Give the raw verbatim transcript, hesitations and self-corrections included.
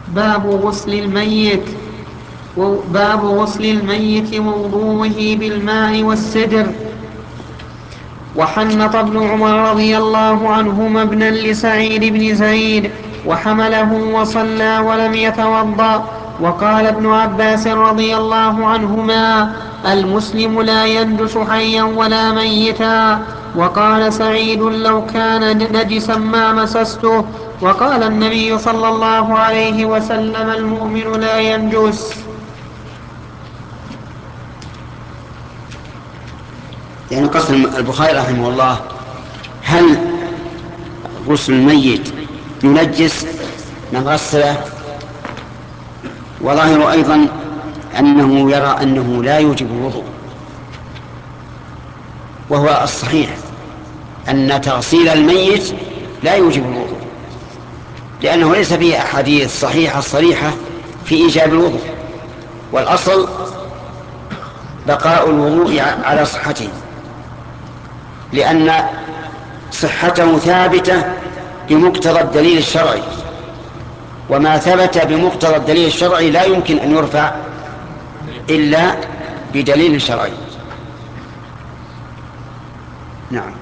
باب غسل الميت باب غسل الميت ووضوءه بالماء والسدر. وحنط ابن عمر رضي الله عنهما ابنا لسعيد بن زيد وحمله وصلى ولم يتوضأ. وقال ابن عباس رضي الله عنهما: المسلم لا يندس حيا ولا ميتا. وقال سعيد: لو كان نجسا ما مسسته. وقال النبي صلى الله عليه وسلم: المؤمن لا ينجس. يعني قصد البخاري رحمه الله: هل غسل الميت ينجس من غسله؟ وظاهر أيضا أنه يرى أنه لا يوجب الوضوء، وهو الصحيح أن تغسيل الميت لا يوجب الوضوء، لأنه ليس فيه أحاديث صحيحة صريحة في إيجاب الوضوء، والأصل بقاء الوضوء على صحته، لأن صحته ثابتة بمقتضى الدليل الشرعي، وما ثبت بمقتضى الدليل الشرعي لا يمكن أن يرفع إلا بدليل شرعي. نعم.